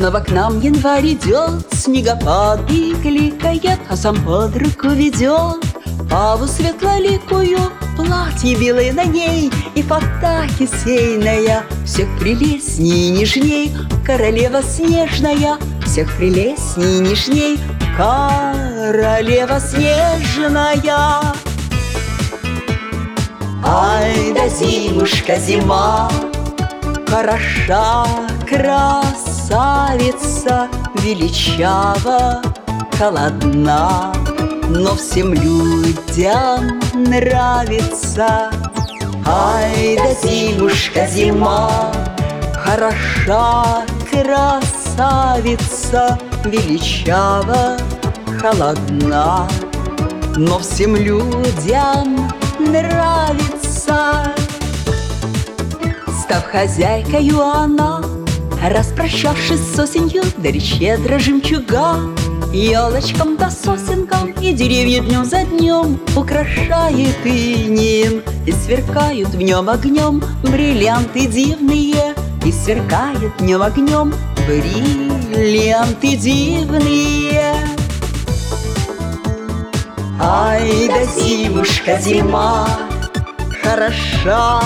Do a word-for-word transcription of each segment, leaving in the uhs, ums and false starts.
Снова к нам январь идет, снегопад и кликает, а сам под руку ведет Паву светлоликую, платье белое на ней и фата кисейная. Всех прелестней и нежней королева снежная, всех прелестней и нежней королева снежная. Ай да зимушка, зима, хороша, красавица, величава, холодна, но всем людям нравится. Ай да зимушка, зима, хороша, красавица, величава, холодна, но всем людям нравится. Став хозяйкою она, распрощавшись с осенью, дарит щедро жемчуга елочкам да сосенкам, и деревья днем за днем украшает инеем, и сверкают в нем огнем бриллианты дивные, и сверкают днем огнем бриллианты дивные. Ай да зимушка, зима, хороша,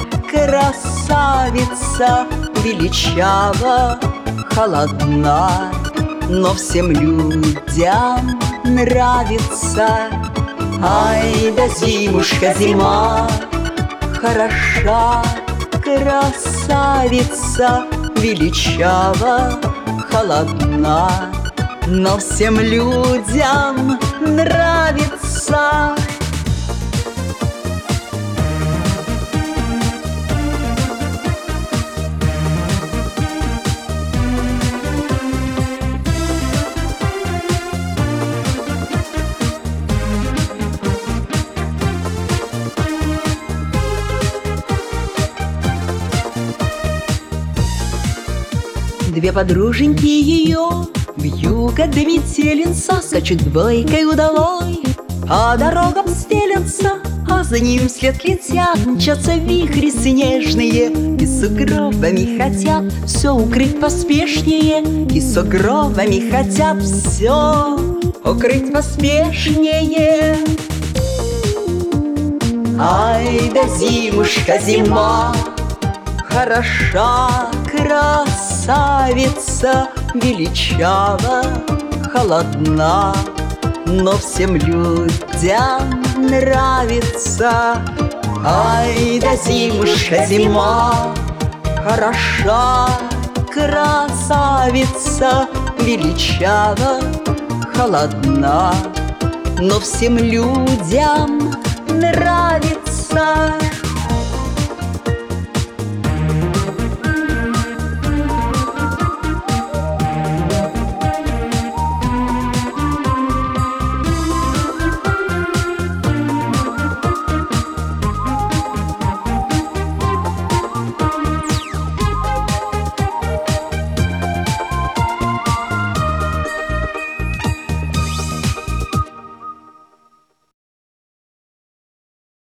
красавица, величава, холодна, но всем людям нравится. Ай да зимушка, зима, хороша, красавица, величава, холодна, но всем людям нравится. Две подруженьки ее вьюга до метелинца скачут двойкой удалой, по дорогам стелятся, а за ним вслед летят, мчатся вихри снежные, и сугробами хотят все укрыть поспешнее, и сугробами хотят все укрыть поспешнее. Ай да зимушка, зима, хороша, красавица, величава, холодна, но всем людям нравится. Ай да зимушка, зима, хороша, красавица, величава, холодна, но всем людям нравится.